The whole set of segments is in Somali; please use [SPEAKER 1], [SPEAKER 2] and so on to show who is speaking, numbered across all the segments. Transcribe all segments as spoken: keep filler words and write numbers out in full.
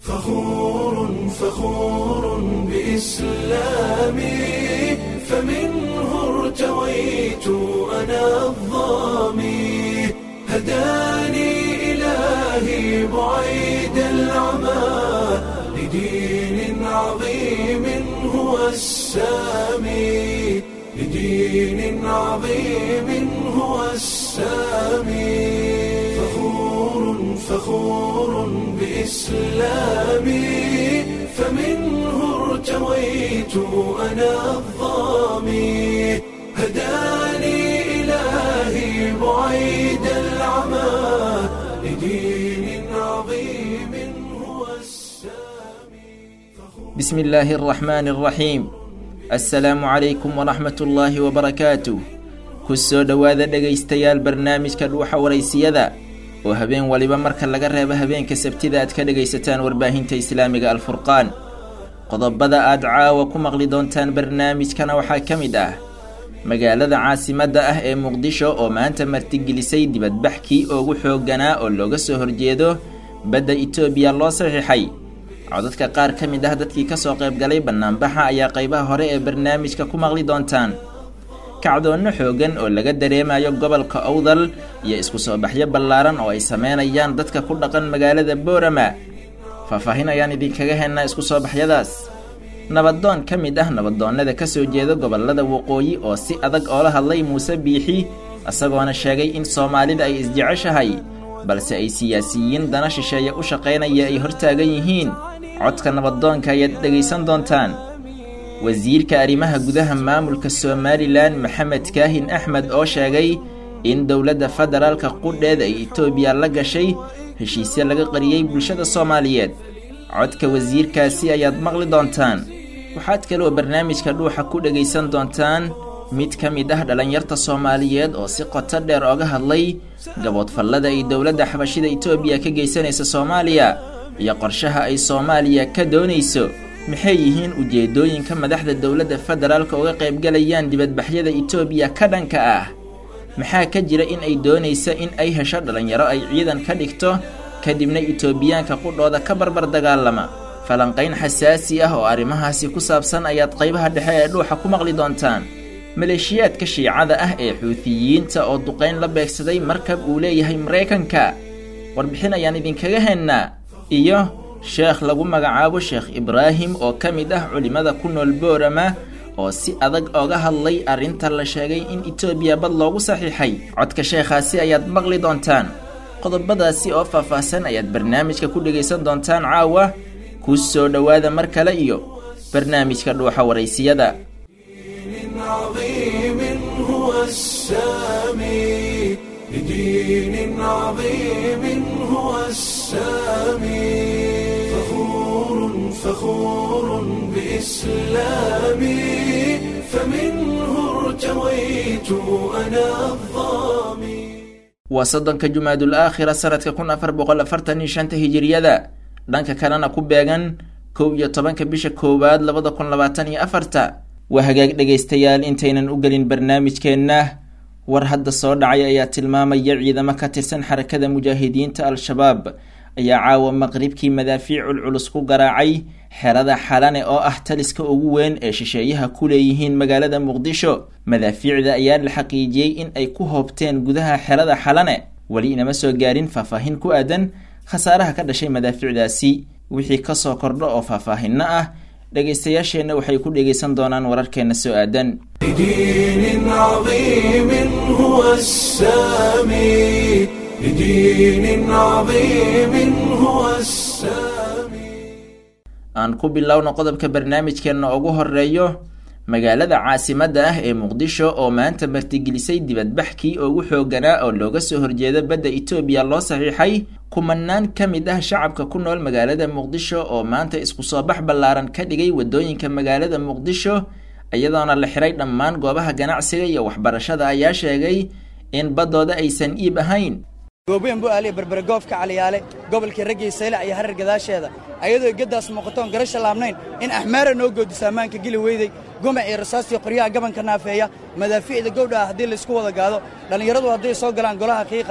[SPEAKER 1] فخور فخور بإسلامي فمنه ارتويت أنا الظامي هداني إلهي بعيد العمى لدين عظيم هو السامي لدين عظيم هو السامي فخور فخور بإسلامي فمنه ارتويت أنا الظامي هداني إلهي بعيد العمى لدين عظيم هو السامي
[SPEAKER 2] بسم الله الرحمن الرحيم السلام عليكم ورحمة الله وبركاته kusoo dhowaada dhegaystayaal barnaamijka dhuuxa waraysiyada oo habeen waliba marka laga reebo habeenka sabtida aad ka dhegaysataan warbaahinta islaamiga alfurqaan qodobada aad caawa ku maqli doontaan barnaamijkana waxaa ka mid ah magaalada caasimadda ah ee muqdisho oo maanta martigelisay dibadbaxkii ugu xoogganaa oo looga soo horjeedo badda Itoobiya loo saxiixay codadka qaar ka mid ah dadkii ka soo qayb galay banaanbaxa ayaa qaybaha hore ee barnaamijka ku maqli doontaan kacdoonno xoogan oo laga dareemayo gobolka Awdal iyo isku soo baxyo ballaaran oo ay sameynayaan dadka ku dhaqan magaalada Boorama faahfaahin ayaan idinkaga helnaa isku soo baxyadaas nabadoon ka mid ah nabadoonnada ka soo jeeda gobolada waqooyi oo si adag oo la hadlay Muuse Biixi asagoona sheegay in Soomaalida ay isjeceshahay balse ay siyaasiyiin dana shisheeye u shaqeynaya ay hortaagan yihiin codka nabadoonka ayaad dhegaysan doontaan wasiirka arrimaha gudaha maamulka Somaliland Maxamed Kaahin Axmed oo sheegay in dawladda federaalka qudheed ay Itoobiya la gashay heshiisyo laga qariyay bulshada Soomaaliyeed codka wasiirkaasi ayaad maqli doontaan waxaad kaloo barnaamijka dhuuxa ku dhagaysan doontaan mid ka mid ah dhalinyarta Soomaaliyeed oo si qoto dheer uga hadlay gaboodfallada ay dawladda xabashida Itoobiya ka geysanaysa Soomaaliya iyo qorshaha ay Soomaaliya ka doonayso maxay yihiin ujeedooyinka madaxda dawladda federaalka uga qayb galayaan dibadbaxyada Itoobiya ka dhanka ah maxaa ka jira in ay doonayso in ay hesho dhalinyaro ay ciidan ka dhigto kadibna Itoobiyaanka qudhooda ka barbar dagaalama falanqayn xasaasi ah oo arrimahaasi ku saabsan ayaad qaybaha dhexe ee dhuuxa ku maqli doontaan maleeshiyaadka shiicada ah ee xuutiyiinta oo duqeyn la beegsaday markab uu leeyahay Mareykanka warbixin ayaan idinkaga helnaa iyo sheekh lagu magacaabo Sheekh Ibraahim oo ka mid ah culimada ku nool Boorama oo si adag uga hadlay arrinta la sheegay in Itoobiya bad loogu saxiixay codka sheekhaasi ayaad maqli doontaan qodobadaasi oo faahfaahsan ayaad barnaamijka ku dhagaysan doontaan caawa ku soo dhowaada mar kale iyo barnaamijka dhuuxa waraysiyada
[SPEAKER 1] عظيم هو السامي لدين عظيم هو السامي فخور فخور بإسلامي فمنه ارتويت أنا الظامي
[SPEAKER 2] وصدنك جماد الآخرة سنة كون أفر بقول أفرتني شانت هجريدا دانك كاننا كوبيغان كو يطبانك بيش كوباد لبدا كون لباتاني أفرتا وهجاج dhagaystayaal intaynan u galin barnaamijkeena war hadda soo dhacay ayaa tilmaamaya ciidamo ka tirsan xarakada mujaahidiinta al-shabaab ayaa caawa maqribkii madaafiicul culus ku garaacay xerada xalane oo ah taliska ugu weyn ee shisheeyaha ku leeyihiin magaalada Muqdisho madaafiicda ayaa la xaqiijiyay in ay ku hoobteen gudaha xerada xalane wali inama soo gaarin faahfaahin ku aadan khasaaraha ka dhashay madaafiicdaasi wixii ka soo kordho oo faahfaahinna ah dhagaystayaasheena waxay ku dhagaysan doonaan wararkeena soo aadan
[SPEAKER 1] لدين عظيم هو السامي لدين عظيم هو السامي
[SPEAKER 2] aan ku bilowno qodobka barnaamijkeena ugu horeeyo magaalada caasimadda ah ee Muqdisho oo maanta martigelisay dibadbaxkii ugu xoogganaa oo looga soo horjeedo badda Itoobiya loo saxiixay kumanaan ka mid ah shacabka ku nool magaalada Muqdisho oo maanta isku soo bax ballaaran ka dhigay wadooyinka magaalada Muqdisho iyadoona la xiray dhammaan goobaha ganacsiga iyo waxbarashada ayaa sheegay in badooda aysan iib ahayn
[SPEAKER 3] goobeen buu ali barbargoofka caliyaale gobolka Ragiisayla iyo harar gadaasheeda ayadoo gadaas muuqatoon garasha laabnayn in ahmaara noo goodisaamaanka gili weyday goma ee rasaastii qoryaha gabanka naafeeya madaafiicda gowdha hadii la isku wada gaado dhalinyaradu hadii soo galaan golaha qiiqaaya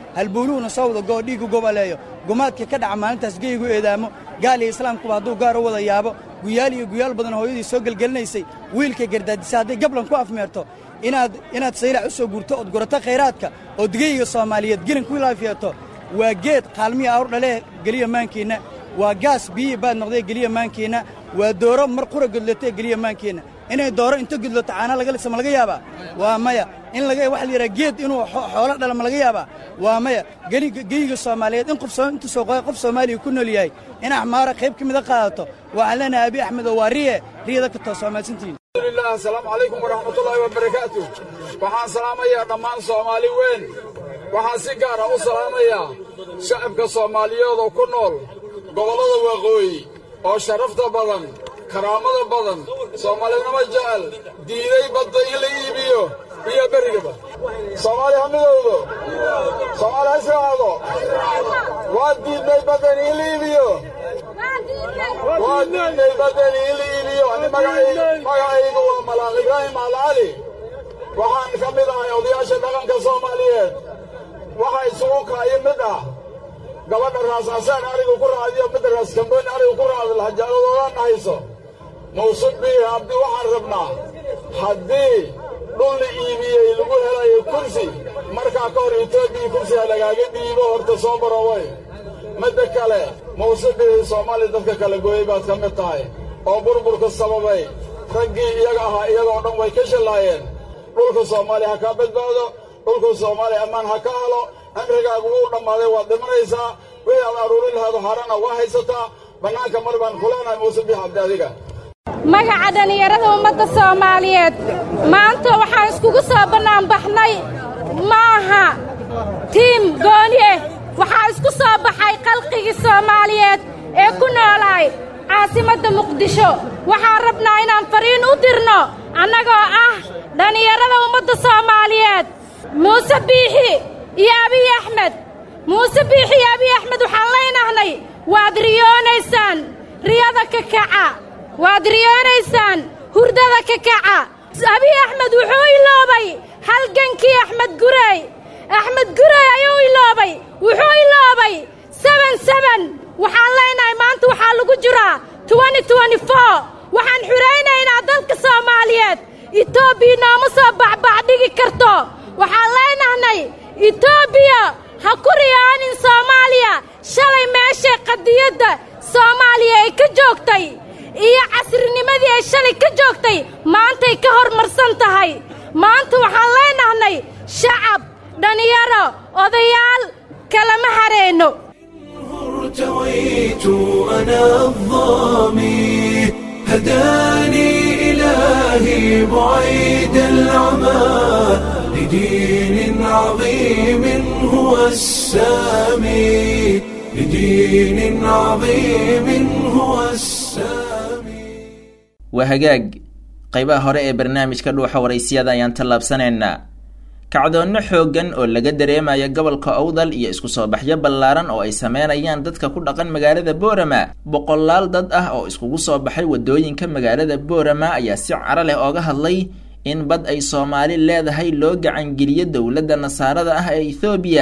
[SPEAKER 3] halbuuluhuna soo wada goo dhiigu gobaleeyo gumaadka ka dhaca maalintaas geygu eedaamo gaal iyo islaamkuba hadduu gaar u wada yaabo guyaal iyo guyaal badan hooyadii soo gelgelinaysay wiilkay gardaadisa hadday gablan ku afmeerto inaad inaad saylac u soo guurto ood gurato khayraadka ood geyga soomaaliyeed gelin ku laafiyato waa geed qaalmiya awr dhalee geliya maankiinna waa gaas biyi baad noqdee geliya maankiinna waa dooro mar qura godlatee geliya maankiinna inay dooro inta gudlato caana laga lisa ma laga yaabaa waa maya in laga waxa la yidhaha geed inuu xoolo dhala ma laga yaabaa waa maya geyga soomaaliyeed in qof intuu soo qoy qof soomaaliya ku nool yahay in axmaara qayb ka mida qaadato waxaan leenahay abi axmed oo waa riye riyada ka too soomaalsantiin
[SPEAKER 4] alhamdulillah assalaamu calaykum waraxmatullaahi wabarakaatuh waxaan salaamayaa dhammaan soomaali weyn waxaan si gaara u salaamayaa shacabka soomaaliyeed oo ku nool gobollada waqooyi oo sharafta badan karaamada badan soomaalinimo jecel diiday badda in la iibiyo iyo berigaba soomaali ha midowdo soomaali ha israacdo waa diidnay baddan in la iibiyo waa diidnay baddan in la iibiyo ani magacaygu waa malaaq ibraahim alcali waxaan ka mid ahay odayaasha dhaqanka soomaaliyeed waxa isugu kaayo mid ah gabadha raas xasaan arigu ku raacdiyo midda raas kamboyn arigu ku raacdo lahajaaladoodan dhahayso mawsud bihi abdi waxaan rabnaa haddii dhul la iibiyey lagu helayo kursi markaa ka hor etoobiya kursiga lagaaga dhiibo horta soo baroway midda kale mawsud bihi soomaaliya dadka kala gooyey baad ka mid tahay oo burburka sababay raggii iyaga ahaa iyagoo dhan way ka shallaayeen dhulka soomaaliya ha kaa badbaado dhulka soomaaliya ammaan ha ka helo amrigaagu wuu dhammaaday waad dhimanaysaa wixii aad aruurin lahaado harana waa haysataa bannaanka mar baan kuleenahay mawsud bihi abdi adiga
[SPEAKER 5] magaca dhallinyarada ummadda soomaaliyeed maanta waxaan iskugu soo bannaanbaxnay maaha tiim gooni ah waxaa isku soo baxay qalqigii soomaaliyeed ee ku noolaay caasimadda muqdisho waxaan rabnaa inaan fariin u dirno annagoo ah dhallinyarada ummadda soomaaliyeed muuse biixi iyo abiy axmed muuse biixi iyo abiy axmed waxaan leenahnay waad riyoonaysaan riyada ka kaca waad riyoonaysaan hurdada ka kaca abiy axmed wuxuu iloobay halgankii axmed gurey axmed gurey ayuu iloobay wuxuu iloobay seben seben waxaan leenahay maanta waxaa lagu jiraa twenty twenty four waxaan xuraynaynaa dalka soomaaliyeed etoobiya nooma soo bacbacdhigi karto waxaan leenahnay etoobiya ha ku riyaanin soomaaliya shalay meeshay qadiyadda soomaaliya ay ka joogtay iyo casrinimadii ay shalay ka joogtay maantay ka hormarsan tahay maanta waxaan leenahnay shacab dhallinyaro odayaal kalama hareenno
[SPEAKER 1] ارتويت أنا الظامي هداني إلهي بعيد العمى لدين عظيم هو السامي لدين عظيم هو السامي
[SPEAKER 2] وهجاج qaybaha hore ee barnaamijka dhuuxa waraysiyada ayaan tallaabsanaynaa kacdoonno xooggan oo laga dareemayo gobolka Awdal iyo isku soo baxyo ballaaran oo ay sameynayaan dadka ku dhaqan magaalada Boorama boqolaal dad ah oo iskugu soo baxay wadooyinka magaalada Boorama ayaa si cara leh ooga hadlay in bad ay Soomaali leedahay loo gacan geliyo dawladda Nasaarada ah ee Ethiopia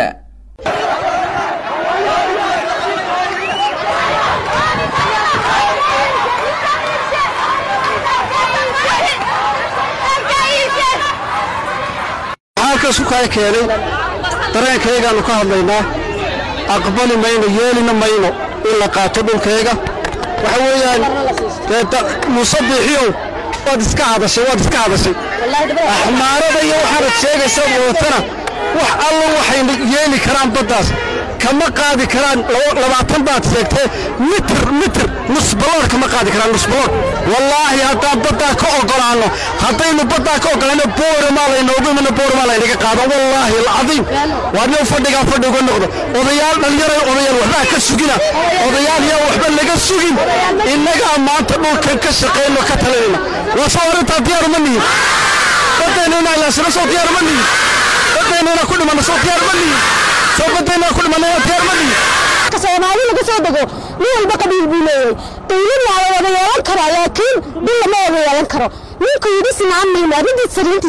[SPEAKER 6] suuqay keenay dareenkaygaanu ka hadlaynaa aqbali mayno yeelina mayno in la qaato dhulkayga waxa weeyaan musabixiyo wad iska hadashay wad iska hadashay ahmaarada iyo waxa sheegaysaa mootana wax alla waxay yeeli karaan baddaas kama qaadi karaan labaatan baad sheegtay mitr mitr nus baloor kama qaadi karaan nus baloor wallahi hadda badda ka ogolaano haddaynu badda ka ogolaano Boorama la inoogu mana Boorama la inaga qaado wallahi alcadiim waana fadhiga fadhiga noqdo odayaal dhalinyaro odayaal waxba ka sugina odayaal yaa waxba laga sugin inaga maanta dhulkan ka shaqeyno ka talinayna waa soo arinta diyaar ma nihin badana la soo diyaar ma nihin badana ku dhiman soo diyaar ma nihin sababtayna ku dhimanay diyaar ma nihin
[SPEAKER 7] ka Soomaali laga soo dago nin walba qabiil buu leeyahay dawladna waa wada yeelan kara laakiin bil ma wada yeelan karo ninku yidhi sinaan ma maadada sariintiisa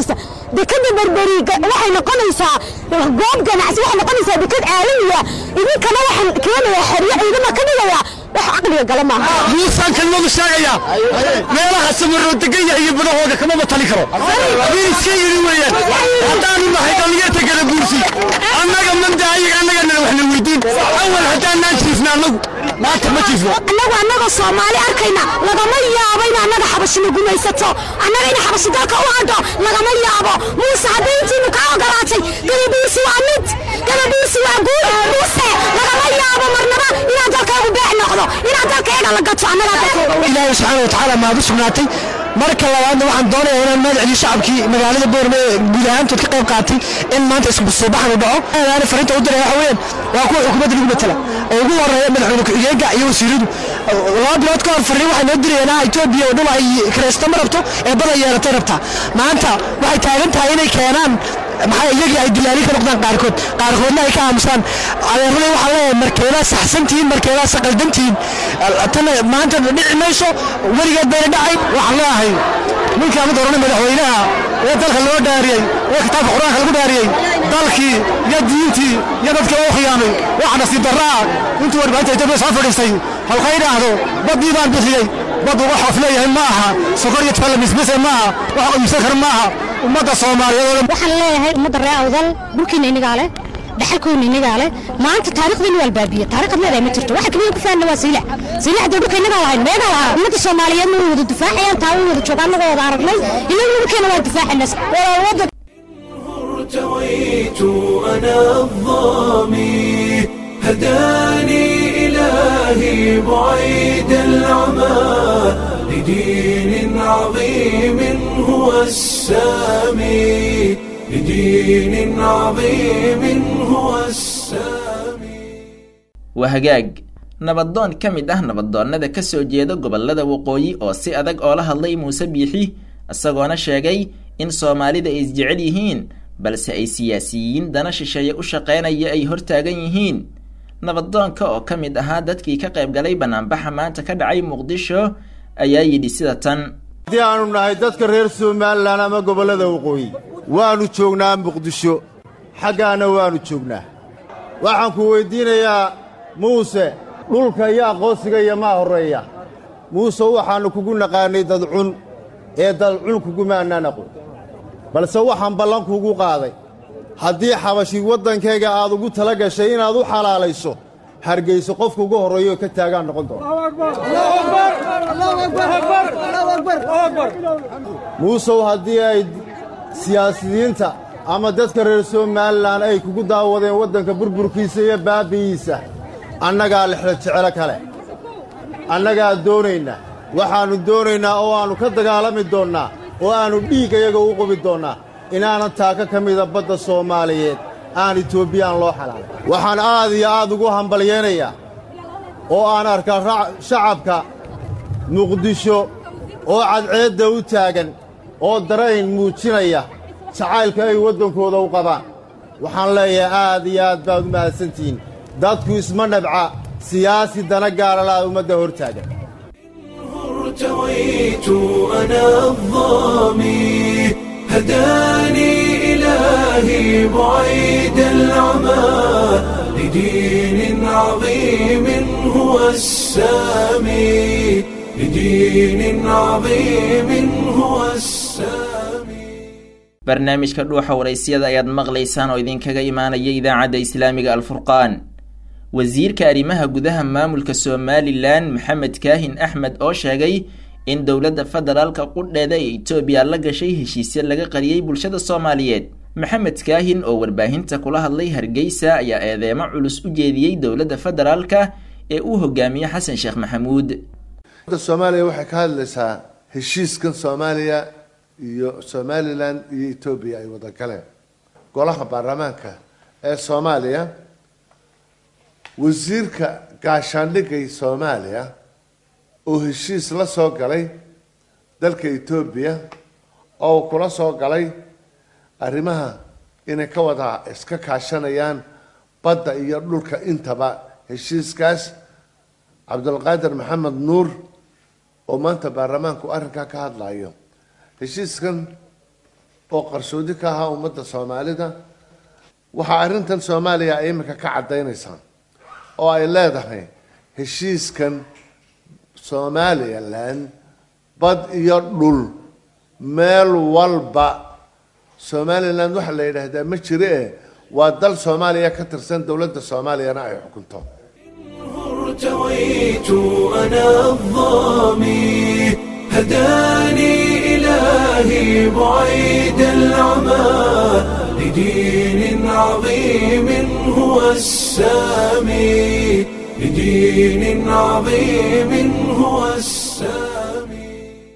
[SPEAKER 7] dekada berberiga waxay noqonaysaa goob ganacsi waxay noqonaysaa dekad caalamiya idinkana waxaan keenayaa xeryo ciidama ka dhigaya wax aqliga gala maaha
[SPEAKER 6] muusaan kalmadu sheegaya meelaha samaroo degaya iyo badahooda kama matali karo abiin iska yiri weeyaan haddaanu nahay dhalinyarta gala buursi annaga mandaayiga annagana waxna weydiin awal haddaanaan jiifna annagu maanta ma jiifno
[SPEAKER 7] annagu annaga soomaali arkayna lagama yaabo in annaga xabashina gumaysato annaga in xabashi dalka u hadho lagama yaabo muuse haddii intiinu kaa ogolaatay gadabiisi waa mid gadabiisi waa guud muuse lagama yaabo marnaba inaad dalkaagu beec noqdo inaad dalkayga la gato annaga ilaahay subxaana watacaala maadu sugnaatay marka labaadna waxaan doonayaa inaan magacii shacabkii magaalada boorme guud ahaantood ka qayb qaatay in maanta isku soo baxan u dhaco aana fariinta u diray waxa weeyaan waa kuwa xukuumadda lagu matala oo ugu horeeya madaxweyne ku-xigeenka iyo wasiiradu laba bilood ka hor fariin waxay noo dirayeen Itoobiya oo dhul ay kireysto ma rabto ee bada yeelatay rabtaa maanta waxay taagan tahay inay keenaan maxay iyagii ay dilaali ka noqdaan qaarkood qaarkoodna ay ka aamusaan adeerada waxa leeyahay markeeda saxsantiin markeeda saqaldantiin tan maanta dhici mayso warigeed bayna dhacay waxa leeyahay ninka ama doorana madaxweynaha ee dalka loo dhaariyay ee kitaabka quraanka lagu dhaariyay dalkii iyo diintii iyo dadka oo khiyaamay waxa nasiib daraa intuu warbaahinta Itoobiya soo fadhiistay halka yiraahdo badii baan bixiyay bad uga xof leeyahay maaha sokor iyo tala misbis maaha waxa uu sakar maaha ummadda Soomaaliyeed waxaan leeyahay ummadda reer awdal burkiina inaga leh dhaxalkoona inaga leh maanta taariikhdeena wal baabiye taariikhdeena ma jirto waxa kaliya ku faanna waa siila siila dadka inaga lahayn meega lahaa ummadda Soomaaliyeed ma wada difaacayaan taa wada joogaan naga wada aragnay ilaa mumkin waa difaacina wada
[SPEAKER 1] ارتويت أنا الظامي هداني إلهي بعيد العمى لدين عظيم هو السامي لدين عظيم هو السامي
[SPEAKER 2] وهجاج nabadoon ka mid ah nabadoonnada ka soo jeeda gobolada waqooyi oo si adag oo la hadlay Muuse Biixi isagoona sheegay in Soomaalida ay isjecel yihiin balse ay siyaasiyiin dana shisheeye u shaqeynaya ay hortaagan yihiin nabadoonka oo ka mid ahaa dadkii ka qayb galay banaanbaxa maanta ka dhacay Muqdisho ayaa yidhi sida tan
[SPEAKER 8] hadii aanu nahay dadka reer Soomaaliland ama gobolada waqooyi waanu joognaa Muqdisho xagaana waanu joognaa waxaan ku weydiinayaa Muuse dhulka iyo aqoonsiga iyo ma horeeya Muuse waxaanu kugu naqaanay dad cun ee dad cun kugu maanaan aqoon balse waxaan ballan kugu qaaday haddii xabashi waddankayga aad ugu tala gashay inaad u xalaalayso hargeyso qofka ugu horeeyo ka taagaan noqon doona Muuse haddii ay siyaasiyiinta ama dadka reer Soomaaliland ay kugu daawadeen waddanka burburkiisa iyo baabiisa annagaa lixda jecel kale annagaa doonaynaa waxaanu doonaynaa oo aanu ka dagaalami doonnaa oo aanu dhiig iyaga u qubi doonnaa inaanan taaka ka mida badda Soomaaliyeed aan Itoobiyaan loo xalaalay waxaan aad iyo aad ugu hambalyeenayaa oo aan arkaa shacabka Muqdisho oo cadceedda u taagan oo dareen muujinaya jacaylka ay waddankooda u qabaan waxaan leeyahay aad iyo aad baad u mahadsantihiin dadku isma nabca siyaasi dana gaara la ummadda hortaagan
[SPEAKER 1] ارتويت أنا الظامي هداني إلهي بعيد العمى لدين عظيم هو السامي لدين عظيم هو السامي
[SPEAKER 2] barnaamijka dhuuxa waraysyada ayaad maqlaysaan oo idinkaga imaanaya idaacadda islaamiga alfurqaan wasiirka arrimaha gudaha maamulka Somaliland Maxamed Kaahin Axmed oo sheegay in dawladda federaalka qudheeda ee Itoobiya la gashay heshiisyo laga qariyay bulshada Soomaaliyeed Maxamed Kaahin oo warbaahinta kula hadlay Hargeysa ayaa eedeemo culus u jeediyay dawladda federaalka ee uu hogaamiyo Xasan Sheekh Maxamuud
[SPEAKER 8] Soomaaliya waxay ka hadlaysaa heshiiskan Soomaaliya iyo Somaliland iyo Itoobiya ay wada galeen golaha baarlamaanka ee Soomaaliya wasiirka gaashaandhigay Soomaaliya oo heshiis la soo galay dalka Itoobiya oo kula soo galay arrimaha inay ka wada iska kaashanayaan badda iyo dhulka intaba heshiiskaas Cabdulqaadir Maxamed Nuur oo maanta baarlamaanku arrinka ka hadlayo heshiiskan
[SPEAKER 9] oo qarsoodi ka ahaa ummadda Soomaalida waxa arrintan Soomaaliya ay imika ka cadaynaysaa oo ay leedahay heshiiskan Somaliland bad iyo dhul meel walba Somaliland waxa la yiraahdaa ma jiree waa dal Soomaaliya ka tirsan dawladda Soomaaliyana ay xukunto
[SPEAKER 1] ارتويت أنا الظامي هداني إلهي بعيد العمى لدين عظيم هو السامي لدين عظيم هو السامي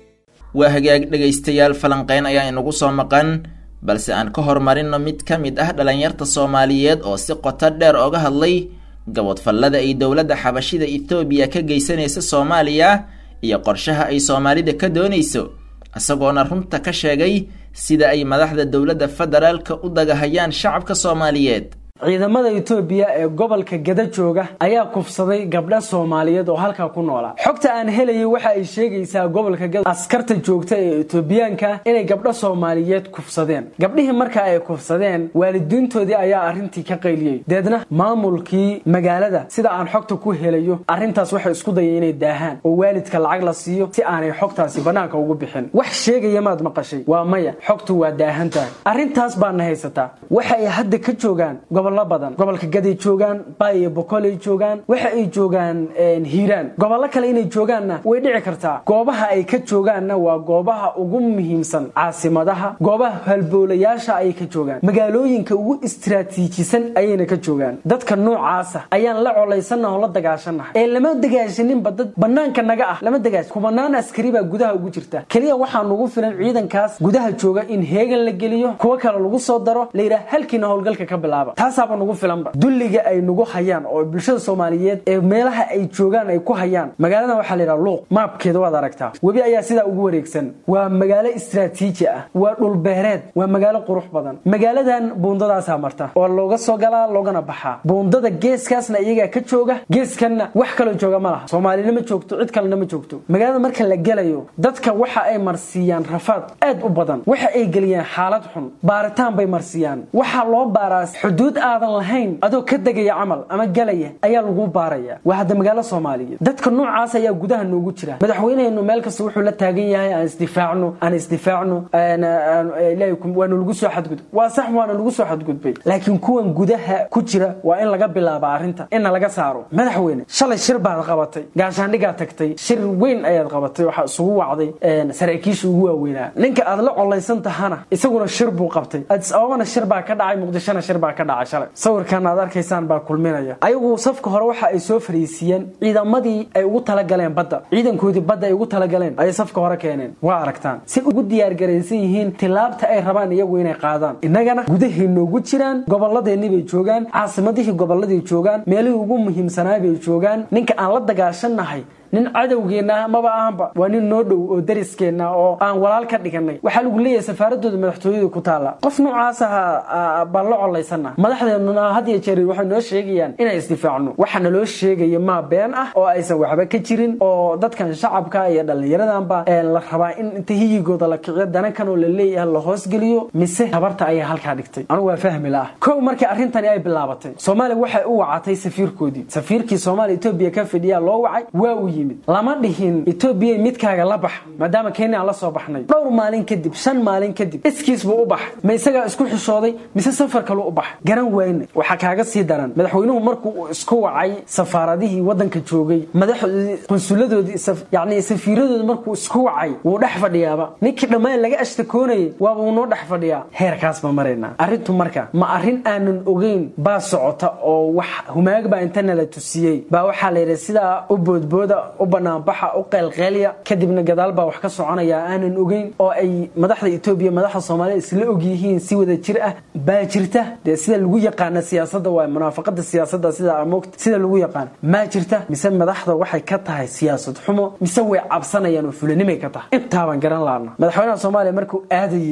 [SPEAKER 2] وهجاج dhageystayaal falanqeyn ayaa inagu soo maqan balse aan ka hormarino mid ka mid ah dhalinyarta Soomaaliyeed oo si qoto dheer uga hadlay gabadh fallada ay dawladda Xabashida Ethiopia ka geysanaysa Soomaaliya iyo qorshaha ay Soomaalida ka doonayso asagoona runta ka sheegay sida ay madaxda dawladda federaalka u dagahayaan shacabka Soomaaliyeed
[SPEAKER 10] ciidamada Ethiopia ee gobolka Gada jooga ayaa kufsaday gabdha Soomaaliyeed oo halka ku noolaa xogta aan helayay waxa ay sheegaysaa gobolka Gada askarta joogta ee Ethiopiaanka inay gabdha Soomaaliyeed kufsadeen gabdhihii marka ay kufsadeen waalidiintoodii ayaa arintii ka qayliyay deedna maamulkii magaalada sida aan xogta ku helayo arintaas waxay isku dayeen inay daahaan oo waalidka lacag la siiyo si aanay xogtaasi banaanka ugu bixin wax sheegaya maad maqashay waa maya xogtu waa daahantahay arintaas baan haysataa waxa ay hadda ka joogaan badan gobolka Gada joogan Bay iyo Boqol ay joogan waxa ay joogan Hiiraan gobolka kale inay joogaanna way dhici kartaa goobaha ay ka joogaanna waa goobaha ugu muhiimsan caasimadaha goobaha halboolayaasha ay ka joogaan magaalooyinka ugu istiraatiijisan ayayna ka joogaan dadka noocaas ah ayaan la coleysanahay oo la dagaashanahay ee lama dagaashanin badad banaanka naga ah lama dagaash kumanaan askari baa gudaha ugu jirta kaliya waxa nagu filan ciidankaas gudaha jooga in heegan la geliyo kuwa kale lagu soo daro leeyahay halkiina howlgalka ka bilaaba taas nagu filanba dulliga ay nagu hayaan oo bulshada Soomaaliyeed ee meelaha ay joogaan ay ku hayaan magaalada waxa la yiraahdaa Luuq maapkeeda waad aragtaa wabi ayaa sida ugu wareegsan waa magaalo istiraatiiji ah waa dhul beereed waa magaalo qurux badan magaaladan buundadaas marta oo looga soo galaa loogana baxaa buundada geeskaasna iyaga ka jooga geeskanna wax kale jooga ma laha Soomaalina ma joogto cid kale ma joogto magaalada marka la galayo dadka waxa ay marsiyaan rafaad aad u badan waxa ay galiyaan xaalad xun baaritaan bay marsiyaan waxa loo baaraa xuduud aadan lahayn adoo ka dagaya amal ama galaya ayaa lagu baaraya waa hada magaalo Soomaaliyeed dadka noocaas ayaa gudaha noogu jira madaxweynaheenu meel kasta wuxuu la taagan yahay aan isdifaacno aan isdifaacno aan ilaykum waanu lagu soo xadgud waa sax waanu lagu soo xadgudbay laakiin kuwan gudaha ku jira waa in laga bilaabo arinta in laga saaro madaxweyne shalay shir baad qabatay gaashaandhiga tagtay shir weyn ayaad qabatay waxa isugu wacday saraakiisha ugu waaweynaa ninka aad la colaysan tahana isaguna shir buu qabtay aad sababana shir baa ka dhacay muqdishona shir baa ka dhacay shalay sawirkan aad arkaysaan baa kulminaya ayagu safka hore waxa ay soo fariisiyeen ciidamadii ay ugu tala galeen badda ciidankoodii badda ay ugu tala galeen ay safka hore keeneen waa aragtaan si ugu diyaar gareysan yihiin tilaabta ay rabaan iyagu inay qaadaan inagana gudaheena ugu jiraan gobolladeena bay joogaan caasimadihii gobolladii joogaan meelihii ugu muhiimsanaa bay joogaan ninka aan la dagaashanahay nin cadawgeena maba ahanba waa nin noo dhow oo dariskeena oo aan walaal ka dhiganay waxa lagu leeyahay safaaradooda madaxtooyada ku taala qof noocaas ah baa la coleysana madaxdeena had iyo jeer waxay noo sheegayaan inay isdifaacno waxa loo sheegayo ma been ah oo aysan waxba ka jirin oo dadkan shacabka iyo dhalinyaradanba la rabaa in inta hiyigooda la kiciyo danakan oo la leeyahay la hoos geliyo mise habarta ayaa halka dhigtay anigu waa fahmi laa koow markii arrintan ay bilaabatay Soomaaliya waxay u wacatay safiirkoodii safiirkii Soomaaliya Ethiopia ka fadhiya loo wacay waa u lama dhihin Ethiopia midkaaga la bax maadaama Kenya la soo baxnay dhowr maalin kadib shan maalin kadib iskiis buu u bax ma isaga isku xishooday mise safar kale u bax garan weyn waxa kaaga sii daran madaxweynuhu markuu isku wacay safaaradihii wadanka joogay madaxda konsuladooda yaani safiiradooda markuu isku wacay wuu dhex fadhiyaaba ninkii dhamaan laga ashtakoonay waa uu noo dhex fadhiyaa heerkaas ma marayna arintu marka ma arin aanan ogeyn baa socota oo wax humaag baa intana la tusiyay baa waxa la yiraahdaa sida u boodbooda u banaan baxa u qeylqeeliya kadibna gadaal baa wax ka soconaya aanan ogeyn oo ay madaxda Ethiopia madaxda Soomaaliya isla og yihiin si wada jir ah baa jirta de sida lagu yaqaan siyaasadda waa munaafaqada siyaasadda sida amoogta sida lagu yaqaan ma jirta mise madaxda waxay ka tahay siyaasad xumo mise way cabsanayaan oo fulinimay ka tahay inta baan garan laana madaxweynaha Soomaaliya markuu aadayay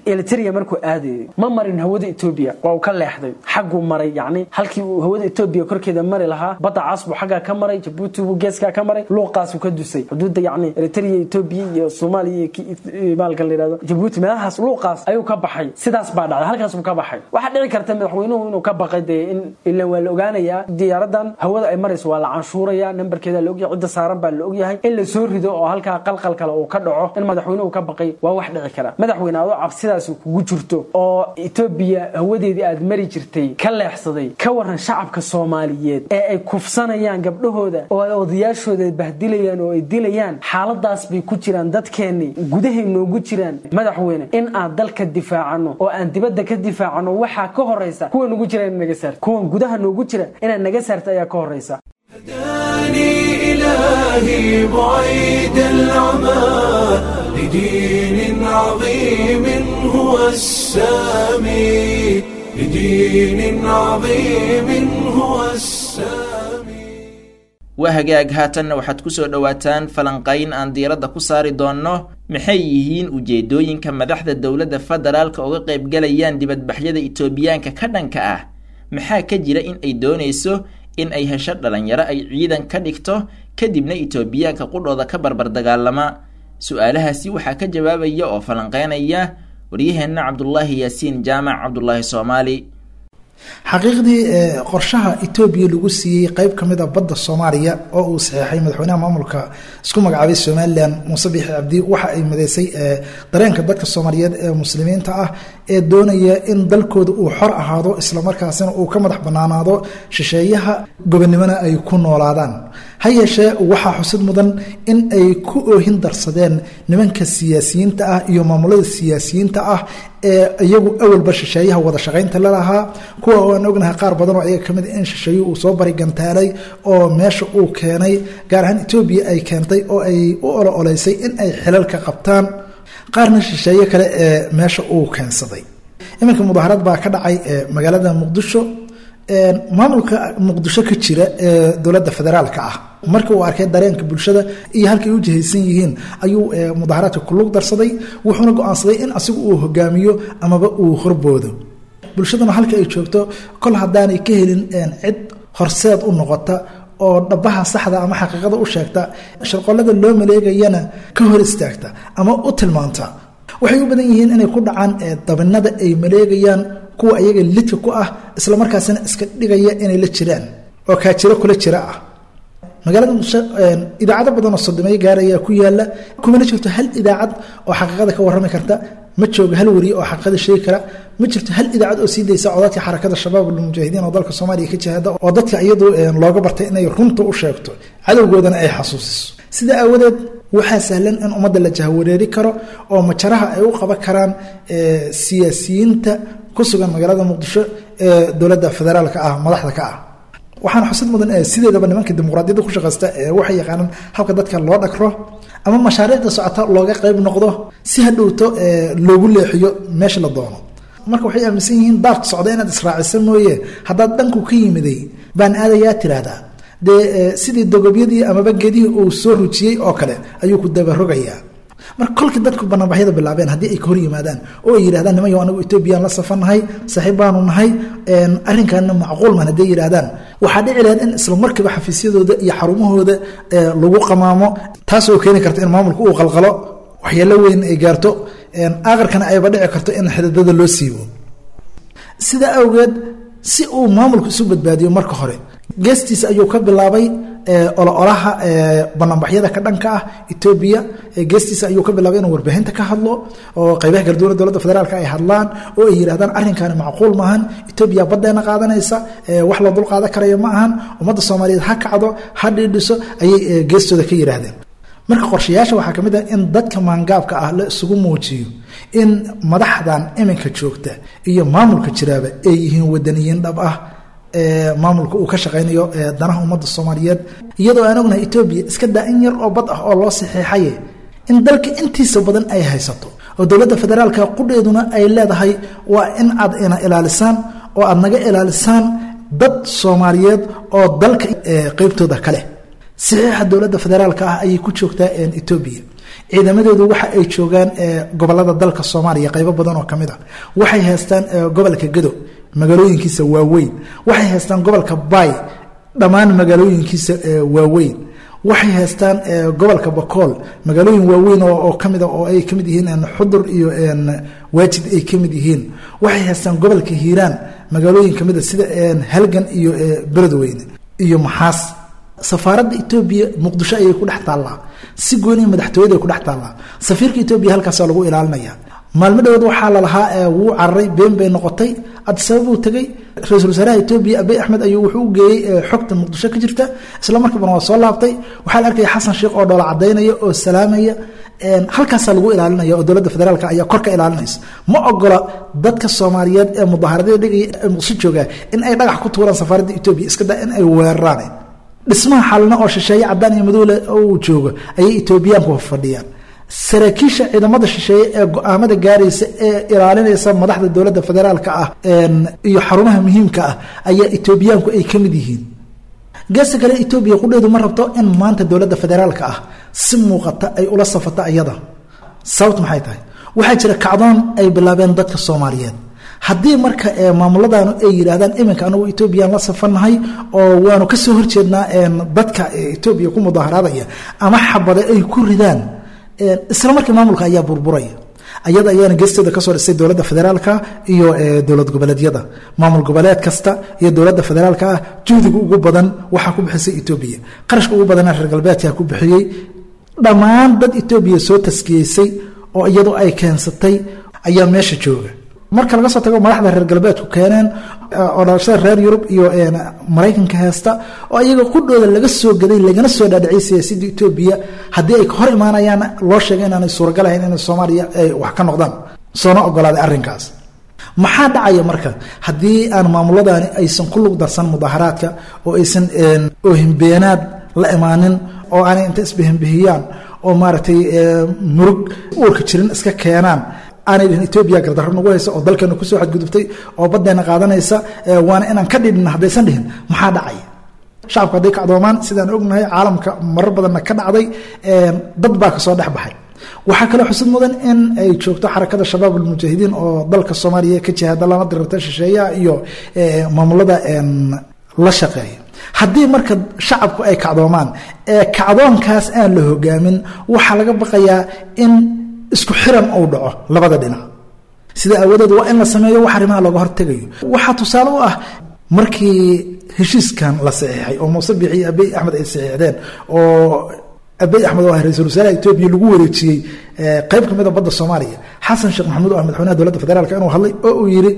[SPEAKER 10] Eritrea markuu aaday ma marin hawada Ethiopia waa uu ka leexday xaggu maray yani halkii uu hawada Ethiopia korkeeda mari lahaa badda casbu xagga ka maray Djibouti uu geeska ka maray luuqaas uu ka dusay xuduudda yani Eritrea Ethiopia iyo Soomaaliya iyo maalka la yiraahdo Djibouti meelahaas luuqaas ayuu ka baxay sidaas baa dhacday halkaas uu ka baxay waxa dhici karta madaxweynuhu inuu ka baqay in ila waa la ogaanaya diyaaradan hawada ay marayso waa la canshuuraya numberkeeda la ogyahay cidda saaran baa la ogyahay in la soo rido oo halka qalqal kale uu ka dhaco in madaxweynuhu ka baqay waa wax dhici kara madaxweyne adoo cabsidaas kugu jirto oo Ethiopia hawadeedii aad mari jirtay ka leexsaday ka waran shacabka Soomaaliyeed ee ay kufsanayaan gabdhahooda oo ay odayaashooda bahdilayaan oo ay dilayaan xaaladaas bay ku jiraan dadkeeni gudahay noogu jiraan madaxweyne in aan dalka difaacano oo aan dibadda ka difaacano waxa ka horeysa kuwa nagu jira in naga saarto kuwa gudaha noogu jira in naga saarto ayaa ka horeysa
[SPEAKER 1] هداني إلهي بعيد العمى لدين عظيم هو السامي لدين عظيم هو السامي
[SPEAKER 2] wahagaag haatanna waxaad ku soo dhawaataan falanqayn aan diiradda ku saari doonno maxay yihiin ujeedooyinka madaxda dawladda federaalka uga qayb galayaan dibadbaxyada Itoobiyaanka ka dhanka ah maxaa ka jira in ay doonayso in ay hesho dhalinyaro ay ciidan ka dhigto kadibna Itoobiyaanka qudhooda ka barbar dagaalama su'aalahaasi waxa ka jawaabaya oo falanqeynaya wariyaheena Cabdullaahi Yaasiin Jaamac Cabdullaahi Soomaali
[SPEAKER 11] xaqiiqdii qorshaha Itoobiya lagu siiyay qayb kamid ah badda Soomaaliya oo uu saxeexay madaxweynaha maamulka isku magacaabay Somaliland Muuse Biixi Cabdi waxa ay madeysay dareenka dadka Soomaaliyeed ee muslimiinta ah ee doonaya in dalkooda uu xor ahaado isla markaasina uu ka madax banaanaado shisheeyaha gobonimada ay ku noolaadaan hayeeshee waxa xusid mudan in ay ku oohin darsadeen nimanka siyaasiyiinta ah iyo maamulada siyaasiyiinta ah ee iyagu awalba shisheeyaha wada shaqaynta la lahaa kuwa oo aan ognahay qaar badan oo ayaga kamid in shisheeyu uu soo bari gantaalay oo meesha uu keenay gaar ahaan Itoobiya ay keentay oo ay u ololeysay in ay xilalka qabtaan qaarna shisheeye kale ee meesha uu keensaday iminka mudaharad baa ka dhacay magaalada Muqdisho ee maamulka Muqdisho ka jira ee dawladda federaalka ah markii uu arkay dareenka bulshada iyo halkay u jihaysan yihiin ayuu mudaharaadka ku lug darsaday wuxuuna go'aansaday in asigu uu hogaamiyo amaba uu horboodo bulshadana halka ay joogto kol hadaanay ka helin cid horseed u noqota oo dhabaha saxda ama xaqiiqada u sheegta shirqollada loo maleegayana ka hor istaagta ama u tilmaanta waxay u badan yihiin inay ku dhacaan dabinada ay maleegayaan kuwa ayaga lidka ku ah isla markaasina iska dhigaya inay la jiraan oo ka jira kula jira ah magaalada idaacado badan oo soddomay gaaraya ku yaala kuma jirto hal idaacad oo xaqiiqada ka warrami karta ma joogo hal wariye oo xaqiiqada sheegi kara ma jirto hal idaacad oo sii deysa codadka xarakada shabaabul mujaahidiin oo dalka Soomaaliya ka jihada oo dadka iyadu looga bartay inay runta u sheegto cadawgoodana ay xasuusiso sida awadeed waxa sahlan in umada la jahwareeri karo oo majaraha ay u qaban karaan siyaasiyiinta ku sugan magaalada Muqdisho ee dawladda federaalka ah madaxda ka ah waxaan xusid mudan ee sideedaba nimanka dimuqraadiyadda ku shaqeysta ee waxay yaqaanaan habka dadka loo dhakro ama mashaariicda socota looga qayb noqdo si hadhowto loogu leexiyo meesha la doono marka waxay aaminsan yihiin daarta socda inaad israacisan mooye haddaad dhanku ka yimiday baan aadayaa tiraahdaa dee sidii dogobyadii amaba geedihii uu soo rujiyey oo kale ayuu ku dabarogayaa marka kolkii dadku banaanbaxyada bilaabeen haddii ay ka hor yimaadaan oo ay yidhahdaan niman yow anagu Etoobiyaan la safanahay saaxiib baanu nahay arrinkaana macquul man haddii yidhahdaan waxaa dhici lahayd in isla markiiba xafiisyadooda iyo xarumahooda lagu qamaamo taasoo keeni karta in maamulku uu qalqalo waxyeello weyn ay gaarto aakhirkana ayba dhici karto in xididada loo siibo sida awgeed si uu maamulku isu badbaadiyo marka hore geestiisa ayuu ka bilaabay ololaha banaanbaxyada ka dhanka ah Itoobiya geestiisa ayuu ka bilaabay inuu warbaahinta ka hadlo oo qaybaha kala duwan dawladda federaalka ay hadlaan oo ay yiraahdaan arrinkan macquul ma ahan Itoobiya badeena qaadanaysa wax la dul qaadan karayo ma ahan ummadda Soomaaliyeed ha kacdo ha dhidhiso ayay geestooda ka yiraahdeen marka qorshayaasha waxaa kamid ah in dadka maangaabka ah la isugu muujiyo in madaxdan iminka joogta iyo maamulka jiraaba ay yihiin wadaniyiin dhab ah maamulka uu ka shaqeynayo danaha ummadda Soomaaliyeed iyadoo aan ognahay Itoobiya iska daain yar oo bad ah oo loo saxeexay in dalka intiisa badan ay haysato oo dawladda federaalka qudheeduna ay leedahay waa in aad ina ilaalisaan oo aad naga ilaalisaan dad Soomaaliyeed oo dalka qaybtooda kale saxiixa dawladda federaalka ah ay ku joogtaa in Itoobiya ciidamadoodu waxa ay joogaan gobolada dalka Soomaaliya qaybo badan oo kamid ah waxay haystaan gobolka Gedo magaalooyinkiisa waaweyn waxay haystaan gobolka Bay dhamaan magaalooyinkiisa waaweyn waxay haystaan gobolka Bakool magaalooyin waaweyn oo kamid ah oo ay kamid yihiin Xudur iyo Waajid ay kamid yihiin waxay haystaan gobolka Hiiraan magaalooyin kamid ah sida Halgan iyo Beledweyne iyo Maxaas safaaradda Itoobiya Muqdisho ay ku dhex taallaa si gooni madaxtooyada ku dhex taallaa safiirka Itoobiya halkaas lagu ilaalinayaa maalmo dhawaad waxaa la lahaa wuu cararay been bay noqotay Addis Ababa uu tagay ra'iisul wasaaraha Itoobiya Abiy Ahmed ayuu wuxuu u geeyay xogta Muqdisho ka jirta isla markaana waa soo laabtay waxaa la arkay Xasan Sheekh oo dhoola cadeynaya oo salaamaya een halkaas lagu ilaalinaya oo dawladda federaalka ayaa kor ka ilaalinaysa ma ogola dadka Soomaaliyeed ee mudaaharadada dhigay Muqdisho jooga in ay dhagax ku tuuraan safaaradda Itoobiya iska daa in ay weeraraan dhismaha xalna oo shisheeye cadaan iyo madow oo jooga ayay Itoobiyaanku fadhiyaan saraakiisha ciidamada shisheeye ee go'aamada gaaraysa ee ilaalinaysa madaxda dawladda federaalka ah iyo xarumaha muhiimka ah ayaa Itoobiyaanku ay kamid yihiin gaas kale Itoobiya qudheedu ma rabto in maanta dawladda federaalka ah si muuqata ay ula safata ayada sababtu maxay tahay waxa jira kacdoon ay bilaabeen dadka Soomaaliyeed haddii marka maamuladan ay yiraahdaan iminka anagu Itoobiya la safanahay oo waanu ka soo horjeednaa dadka Itoobiya ku mudaaharadaya ama xabada ay ku ridaan isla markii maamulka ayaa burburay ayada ayaana geesteeda ka soo dhisay dawladda federaalka iyo dawlad goboleedyada maamul goboleed kasta iyo dawladda federaalka ah juhdiga ugu badan waxa ku bixisay Itoobiya qarashka ugu badan reer galbeedka ku bixiyay dhamaan dad Itoobiya soo taskiyeysay oo iyadu ay keensatay ayaa meesha jooga marka laga soo tago madaxda reer galbeedku keeneen oo dhalashada reer Yurub iyo Mareykanka heesta oo iyaga qudhooda laga soo gaday lagana soo dhaadhicay siyaasadda Itoobiya hadii ay hor imaanayaan loo sheegay in aanay suuragal ahayn in Soomaaliya ay wax ka noqdaan soo ogolaaday arrinkaas maxaa dhacaya marka hadii aan maamuladani aysan ku lug darsan mudaharaadka oo aysan oo himbeenaad la imaanin oo aanay inta isbihimbiiyaan oo maartay murug uurka jirin iska keenaan aanay Itoobiya gardarro nagu hayso oo dalkeena ku soo xadgudubtay oo badeena qaadanaysa waana inaan ka dhigin hadaysan dhihin maxaa dhacay shacabka day kacdoomaan sidaan ognahay caalamka marar badan ka dhacday dad baa ka soo dhaxbaxay waxa kale xusud mudan in ay joogto xarakada shabaab al-mujaahidiin oo dalka Soomaaliya ka jihada lama dirta shisheeyaha iyo maamulada la shaqeeya haddii marka shacabku ay kacdoomaan ee kacdoonkaas aan la hogaamin waxa laga baqayaa in isku xiran oo dhaco labada dhinac sida awadeed waa in la sameeyo wax arrimaha laga hortagayo waxa tusaale u ah markii heshiiskan la saxiixay oo Muuse Biixi Abiy Ahmed ay saxiixdeen oo Abiy Ahmed oo ra'iisul wasaaraha Itoobiya lagu wareejiyay qayb kamid ah badda Soomaaliya Xasan Sheekh Maxamuud oo madaxweynaha dawladda federaalka inuu hadlay oo uu yiri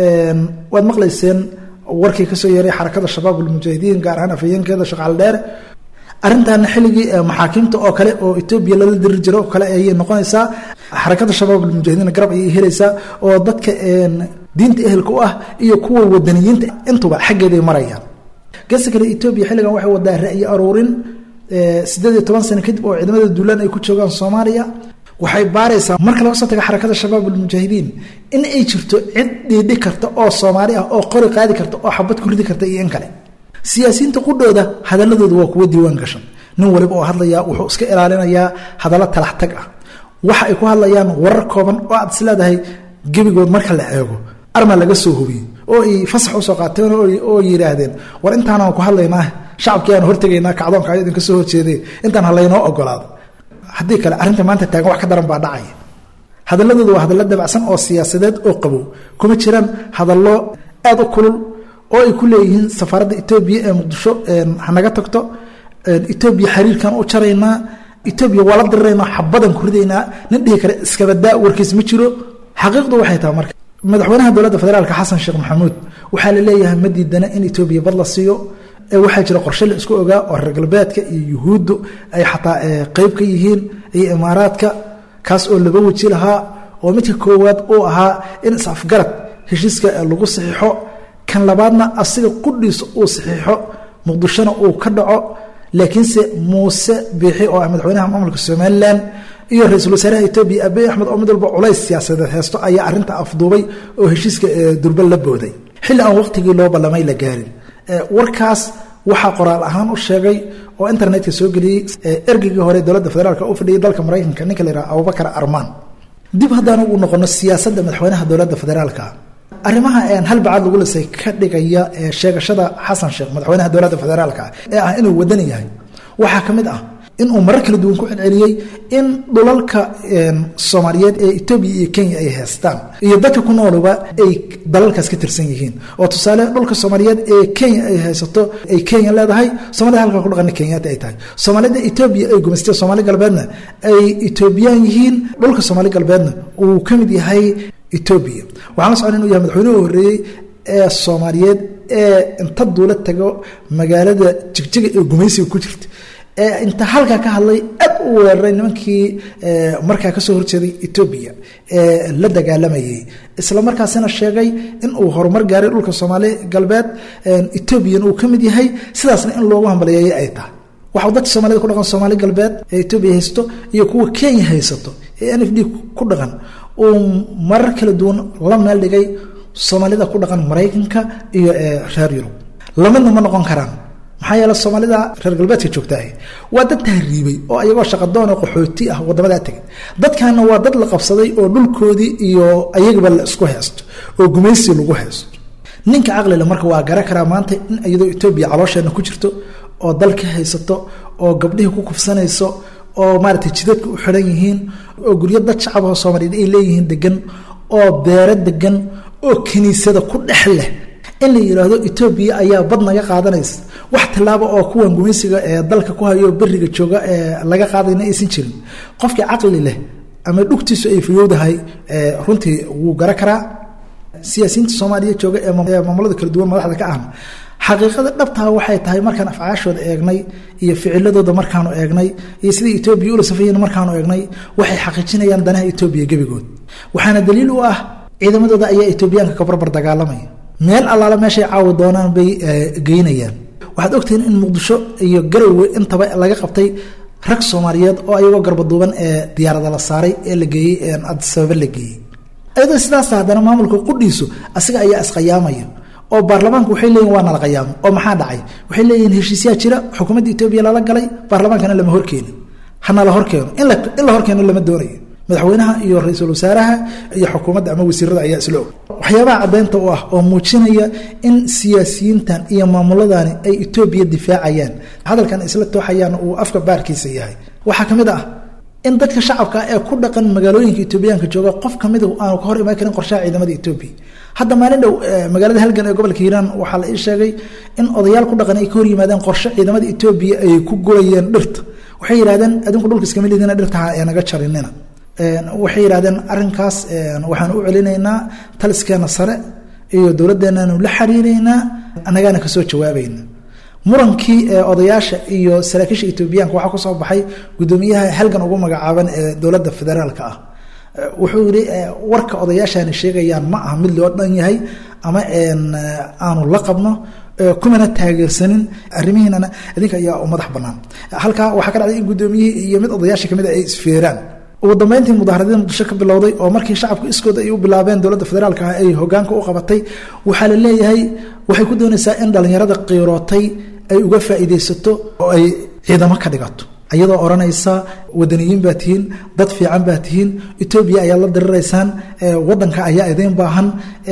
[SPEAKER 11] waad maqlayseen warkii ka soo yeeray xarakada shabaab al-mujaahidiin gaar ahaan afayeenkeeda shaqal dheer arintan xilligii maxaakiimta oo kale oo Itoobiya la diri jiro kale ay noqonaysaa xarakada shabaab al-mujaahidiin garab ay helaysaa oo dadka diinta ehelka u ah iyo kuwa wadaniyiinta intuba xageeday marayaan gaas kale Itoobiya xilligan waxay wadaa ra'yi aruurin siddeed iyo toban sano kadib oo ciidamada duulaan ay ku joogaan Soomaaliya waxay baaraysaa marka laga soo tago xarakada shabaab al-mujaahidiin in ay jirto cid dhiidhi karta oo Soomaali ah oo qori qaadi karta oo xabad ku ridi karta iyo in kale siyaasiyiinta qudhooda hadaladoodu waa kuwa diiwaan gashan nin waliba oo hadlaya wuxuu iska ilaalinayaa hadallo talax tag ah waxa ay ku hadlayaan warar kooban oo aad isleedahay gebigood marka la eego arma laga soo hubiyay oo ay fasax u soo qaateen oo yiraahdeen war intaan aan ku hadlaynaa shacabkii aan hortagaynaa kacdoonka ay idinka soo horjeeday intaan hadlaynoo ogolaado haddii kale arrinta maanta taagan wax ka daran baa dhacaya hadaladoodu waa hadallo dabacsan oo siyaasadeed oo qabow kuma jiraan hadallo aad u kulul oo ay ku leeyihiin safaaradda Itoobiya ee Muqdisho hanaga tagto Itoobiya xiriirkan u jarayna Itoobiya wala dirayna xabadan ku ridaynaa nin dhihi kare iska badaa warkiis ma jiro xaqiiqdu waxay tahay marka madaxweynaha dawladda federaalka Xasan Sheekh Maxamuud waxa la leeyahay madiidana in Itoobiya bad la siiyo ee waxa jira qorshe la isku ogaa oo reer galbeedka iyo yuhuuddu ay xataa qayb ka yihiin iyo imaaraadka kaas oo laba waji lahaa oo midka koowaad uu ahaa in is-afgarad heshiiska lagu saxiixo kan labaadna asiga qudhiis uu saxiixo Muqdishona uu ka dhaco laakiinse Muuse Biixi oo madaxweynaha maamulka Soomaaliland iyo ra'iisul wasaaraha Itoobiya Abiy Ahmed oo midalba culays siyaasadeed haysto ayaa arinta afduubay oo heshiiska durbal la booday xilli aan waqtigii loo ballamay la gaarin warkaas waxa qoraal ahaan u sheegay oo internetka soo geliyey ergeygii hore dowladda federaalka u fadhiyay dalka maraykanka ninka la yidhaha abubakar armaan dib haddaan ugu noqono siyaasadda madaxweynaha dowladda federaalka arrimaha hal bacad lagu lisay ka dhigaya sheegashada xasan sheekh madaxweynaha dowladda federaalka ee ah inuu wadani yahay waxaa ka mid ah in uu marar kala duwan ku celceliyey in dhulalka Soomaaliyeed ee Itoobiya iyo Kenya ay haystaan iyo dadka ku noolba ay dalalkaas ka tirsan yihiin oo tusaale dhulka Soomaaliyeed ee Kenya ay haysato ay Kenya leedahay Soomaalida halka ku dhaqan Kenya ay tahay Soomaalida Itoobiya ay gumaystay Soomaali galbeedna ay Itoobiyaan yihiin dhulka Soomaali galbeedna uu ka mid yahay Itoobiya waxaan la socon inuu yahay madaxweynuhu horeeyay ee Soomaaliyeed ee inta dawlad tago magaalada Jigjiga ee gumaysiga ku jirta ee inta halka ka hadlay ab u weeraray nimankii markaa ka soo horjeeday Itoobiya ee la dagaalamayay isla markaasina sheegay in uu horumar gaaray dhulka Soomaali galbeed Itoobiya uu ka mid yahay sidaasna in loogu hambaleeyay ay tahay waxa dadka Soomaalida ku dhaqan Soomaali galbeed ee Itoobiya haysto iyo kuwa Kenya haysto ee N F D ku dhaqan oo marar kala duwan la meel dhigay Soomaalida ku dhaqan Mareykanka iyo reer Yurub lamana ma noqon karaan maxaa yeelay Soomaalida reer galbeedka joogtay waa dad tahriibay oo ayagoo shaqo doon oo qaxooti ah wadamada tagay dadkana waa dad la qabsaday oo dhulkoodii iyo ayagaba la isku haysto oo gumaysi lagu haysto ninka aqli leh marka waa gara kara maanta in ayadoo Itoobiya caloosheena ku jirto oo dalka haysato oo gabdhihi ku kufsanayso oo maartay jidadka u xiran yihiin oo guryo dad shacab ah Soomaaliyeed ay leeyihiin degan oo beero degan oo kaniisada ku dhaxleh in la yiraahdo Itoobiya ayaa bad naga qaadanaysa wax talaabo oo kuwan gumaysiga ee dalka ku hayo bariga jooga ee laga qaadayna aysan jirin qofka aqli leh ama dhugtiisu ay fiyowdahay runtii wuu gara karaa siyaasiyiinta Soomaaliya jooga ee maamulada kala duwan madaxda ka ah xaqiiqada dhabta waxay tahay markaan afcaashooda eegnay iyo ficiladooda markaan eegnay iyo sida Itoobiya u safayeen markaan eegnay waxay xaqiijinayaan danaha Itoobiya gabigood waxaana daliil u ah ciidamadooda ayaa Itoobiyaanka ka barbar dagaalamay meel allaala meeshay caawi doonaan bay geynayaan waxaad ogtiin in Muqdisho iyo Garowe intaba laga qabtay rag Soomaaliyeed oo ayagoo garbaduuban ee diyaarada la saaray ee la geeyay ee Addis Ababa la geeyay ayadoo sidaas haddana maamulka qudhiisu asiga ayaa isqiyaamaya oo baarlamaanku waxay leeyihiin waa nala qiyaam oo maxaa dhacay waxay leeyihiin heshiisyaa jira xukuumadda Itoobiya la galay baarlamaankana lama horkeeno hana la horkeeno in la in la horkeeno lama doonayo madaxweynaha iyo ra'iisul wasaaraha iyo xukuumadda ama wasiirada ayaa isla og waxyaabaha cadeynta u ah oo muujinaya in siyaasiyiintan iyo maamuladani ay Itoobiya difaacayaan hadalkan isla tooxayaan uu afka baarkiisa yahay waxa kamid ah in dadka shacabka ee ku dhaqan magaalooyinka Itoobiyaanka jooga qof kamid ah aan ka hor imaan karin qorshaha ciidamada Itoobiya hadda maalin dhow magaalada halgan ee gobolka Hiiraan waxa la sheegay in odayaal ku dhaqan ay ka hor yimaadeen qorshe ciidamada Itoobiya ay ku gulayeen dhirta waxay yiraahdeen adinku dhulka iska milidina dhirta ee naga jarinina waxay yiraahdeen arrinkaas waxaan u celinaynaa taliskeena sare iyo dawladdeena la xiriireynaa anagana ka soo jawaabayna murankii odayaasha iyo saraakiisha Itoobiyaanka waxa ku soo baxay gudoomiyaha halgan ugu magacaaban ee dawladda federaalka ah wuxuu yiri warka odayaashana sheegayaan ma aha mid loo dhan yahay ama aanu la qabno kumana taageersanin arrimihiina idinka ayaa u madax banaan halka waxa ka dhacday in gudoomiyihii iyo mid odayaasha kamid ay isfeeraan ugu dambeyntii mudaaharadii Muqdisho ka bilowday oo markii shacabku iskooda ay u bilaabeen dawladda federaalka ah ay hogaanka u qabatay waxa la leeyahay waxay ku doonaysaa in dhalinyarada qiirootay ay uga faa'iideysato oo ay ciidamo ka dhigato ayadoo oranaysa wadaniyiin baa tihiin dad fiican baa tihiin Itoobiya ayaa la diriraysaan wadanka ayaa idin baahan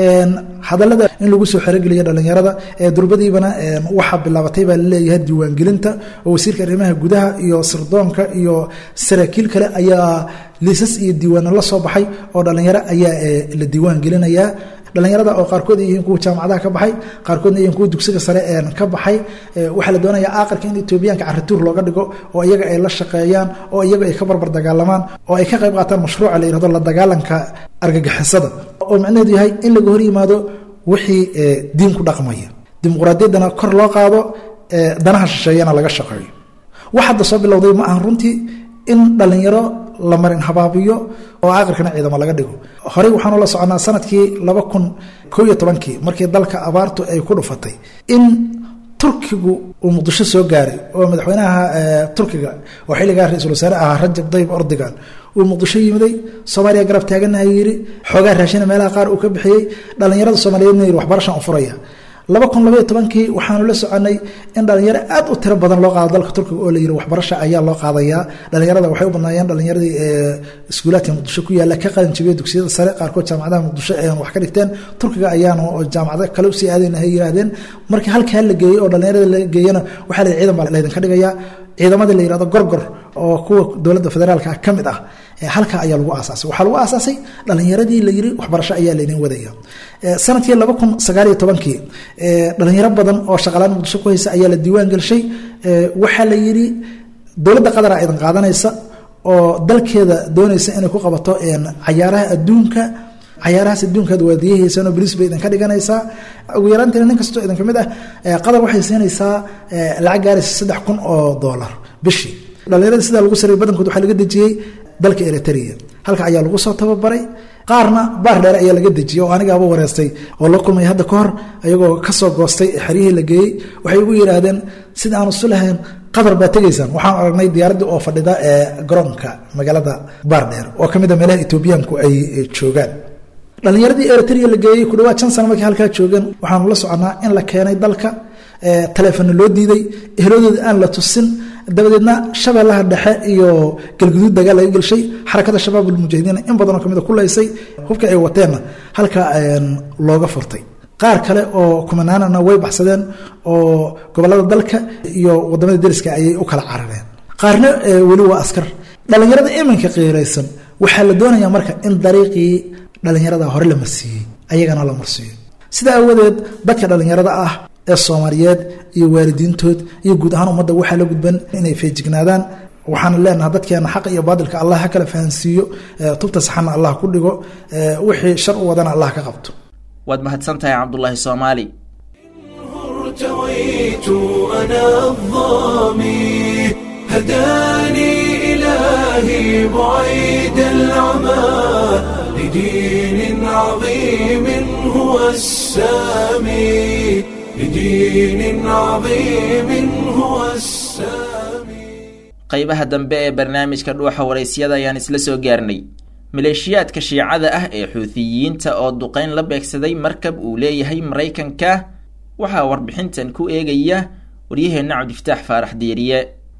[SPEAKER 11] hadalada in lagu soo xirageliyo dhalinyarada ee durbadiibana waxa bilaabatay baa leeyahay diiwaan gelinta oo wasiirka arrimaha gudaha iyo sirdoonka iyo saraakiil kale ayaa liisas iyo diiwaan la soo baxay oo dhalinyaro ayaa la diiwaan gelinayaa dhalinyarada oo qaarkood yihiin kuwa jaamacadaha ka baxay qaarkoodna yihiin kuwa dugsiga sare ee ka baxay waxa la doonayaa aakhirka in Itoobiyaanka carrituur looga dhigo oo iyaga ay la shaqeeyaan oo iyaga ay ka barbar dagaalamaan oo ay ka qayb qaataan mashruuca la yiraahdo la dagaalanka argagixisada oo macnaheedu yahay in laga hor yimaado wixii diin ku dhaqmaya dimuqraadiyadana kor loo qaado danaha shisheeyana laga shaqeeyo waxa hadda soo bilowday ma aha runtii in dhalinyaro la marin habaabiyo oo aakhirkana ciidamo laga dhigo horey waxaan la soconaa sanadkii laba kun kow iyo toban markii dalka abaartu ay ku dhufatay in Turkigu uu Muqdisho soo gaaray oo madaxweynaha Turkiga oo xilliga ra'iisul wasaare ah Rajab Tayyip Erdogan uu Muqdisho yimiday Soomaaliya garab taagan ay yiri xogaa raashin meelaha qaar uu ka bixiyay dhalinyarada Soomaaliyeed waxbarasho u furaya laba kun labaiyo tobankii waxaanu la soconay in dhalinyaro aad u tiro badan loo qaado dalka turkiga oo la yiri waxbarasho ayaa loo qaadayaa dhalinyarada waxay u badnaayeen dhalinyaradii iskuulaadka muqdisho ku yaala ka qalin jabiyay dugsiyada sare qaarkood jaamacadaha muqdisho ee wax ka dhigteen turkiga ayaana jaamacado kale u sii aadeen ay yiraahdeen markii halka la geeyay oo dhalinyarada la geeyana waxa la ciidan baa la idin ka dhigayaa ciidamada la yiraahdo gorgor oo kuwa dowladda federaalka ka mid ah halka ayaa lagu aasaasay waxa lagu aasaasay dhalinyaradii la yiri waxbarasho ayaa la idin wadaya sanadkii laba kun sagaal iyo tobankii dhalinyaro badan oo shaqalaan muqdisho ku haysa ayaa la diiwaan gashay waxa la yiri dowladda qatar ay idin qaadanaysa oo dalkeeda doonaysa inay ku qabato cayaaraha adduunka cayaarahaas adduunka waadiyihiisa oo Brisbane bay idin ka dhiganaysaa ugu yaraantii nin kasto idin kamid ah qatar waxay siinaysaa lacag gaaraysa saddex kun oo dollar bishii dhalinyarada sida lagu saray badankood waxa laga dejiyay dalka Eritrea halka ayaa lagu soo tababaray qaarna baar dheer ayaa laga dejiyay oo aniga aba wareystay oo la kulmay hadda ka hor ayagoo ka soo goostay xariyihii la geeyay waxay ugu yiraahdeen sida aan u lahayn qatar baa tagaysan waxaan aragnay diyaaradda oo fadhida ee garoonka magaalada baar dheer oo kamid ah meelaha Etoobiyaanku ay joogaan dhalinyaradii Eritrea la geeyay ku dhawaad shan sano markii halka joogan waxaan la soconaa in la keenay dalka ee telefoon loo diiday ehelooda aan la tusin dabadeedna shabeellaha dhexe iyo galguduud dagaal ay galshay xarakada shabaabul mujaahidiin in badan oo kamid ah kuleysay hubka ay wateen halka looga furtay qaar kale oo kumanaanana way baxsadeen oo gobolada dalka iyo wadamada deriska ay u kala carareen qaarna wali waa askar dhalinyarada imanka qeyraysan waxa la doonayaa marka in dariiqii dhalinyarada hore la marsiiyay ayagana la marsiiyo sida awadeed dadka dhalinyarada ah ee Soomaaliyeed iyo waalidiintood iyo guud ahaan ummadda waxa la gudban inay feejignaadaan waxaan leenahay dadkeena xaq iyo baadilka Allah ha kala fahansiiyo tubta saxana Allah ku dhigo wixii shar u wadana Allah ka qabto
[SPEAKER 2] waad mahadsantahay Cabdullaahi Soomaali
[SPEAKER 1] ارتويت أنا الظامي هداني إلهي بعيد العمى لدين عظيم هو السامي لدين عظيم هو السامي
[SPEAKER 2] qaybaha dambe ee barnaamijka dhuuxa wareysiyada ayaan isla soo gaarnay maleeshiyaadka shiicada ah ee xuuthiyiinta oo duqeyn la beegsaday markab uu leeyahay Mareykanka waxaa warbixintan ku eegaya waryaheena Cabdifataax Faarax Diiriye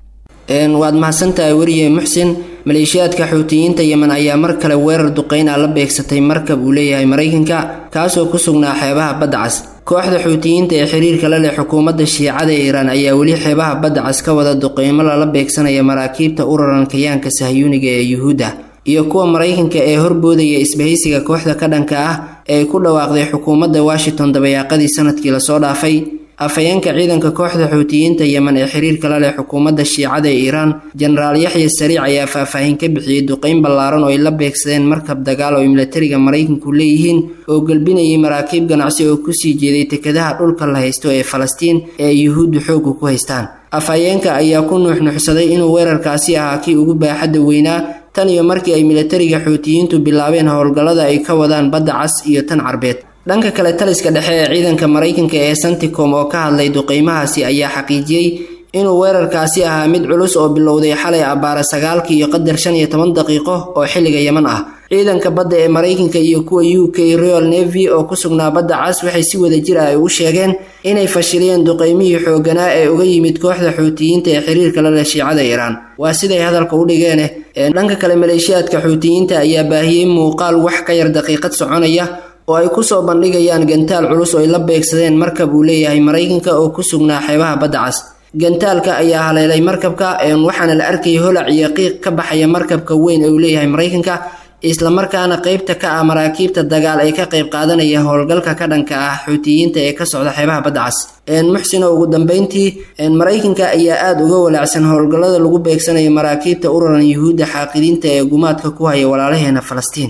[SPEAKER 12] een waad mahadsantahay wariye Muxsin maleeshiyaadka xuutiyiinta Yemen ayaa mar kale weerar duqeyn ah la beegsatay markab uu leeyahay Mareykanka kaasoo ku sugnaa xeebaha Badda Cas kooxda xuutiyiinta ee xiriirka la leh xukuumadda Shiicada ee Iran ayaa wali xeebaha Badda Cas ka wada duqeymo la beegsanaya maraakiibta uraran kayaanka Sahyuuniga ee Yuhuudda iyo kuwa Mareykanka ee horboodaya isbahaysiga kooxda ka dhanka ah ee ku dhawaaqday xukuumadda Washington dabayaaqadii sanadkii la soo dhaafay afayeenka ciidanka kooxda xuutiyiinta Yemen ee xiriirka la leh xukuumadda Shiicada ee Iran Generaal Yaxya Sariic ayaa faahfaahin ka bixiyay duqeyn ballaaran oo ay la beegsadeen markab dagaal oo militariga Mareykanku leeyihiin oo galbinayay maraakiib ganacsi oo ku sii jeeday tekadaha dhulka la haysto ee Falastiin ee Yuhuuddu xoog ku haystaan afayeenka ayaa ku nuuxnuuxsaday inuu weerarkaasi ahaa kii ugu baaxadda weynaa tan iyo markii ay militariga xuutiyiintu bilaabeen howlgallada ay ka wadaan Badda Cas iyo tan Carbeed dhanka kale taliska dhexe ee ciidanka Mareykanka ee Centicom oo ka hadlay duqeymahaasi ayaa xaqiijiyay inuu weerarkaasi ahaa mid culus oo bilowday xalay abaara sagaalkii iyo qadar shan iyo toban daqiiqo oo xilliga Yemen ah ciidanka badda ee Mareykanka iyo kuwa U K Royal Navy oo ku sugnaa Badda Cas waxay si wada jir ah u sheegeen inay fashiliyeen duqeymihii xooganaa ee uga yimid kooxda xuutiyiinta ee xiriirka la leh Shiicada Iran waa siday hadalka u dhigeen dhanka kale maleeshiyaadka xuutiyiinta ayaa baahiyay muuqaal wax ka yar daqiiqad soconaya oo ay ku soo bandhigayaan gantaal culus oo ay la beegsadeen markab uu leeyahay Mareykanka oo ku sugnaa xeebaha Badda Cas gantaalka ayaa haleelay markabka ee waxaana la arkay holac iyo qiiq ka baxaya markabka weyn ee uu leeyahay Mareykanka isla markaana qaybta ka ah maraakiibta dagaal ay ka qayb qaadanaya howlgalka ka dhanka ah xuutiyiinta ee ka socda xeebaha Badda Cas een Muxsin ugu dambeyntii een Mareykanka ayaa aad uga walaacsan howlgallada lagu beegsanayo maraakiibta uraran Yuhuudda xaaqidiinta ee gumaadka ku haya walaalaheena Falastiin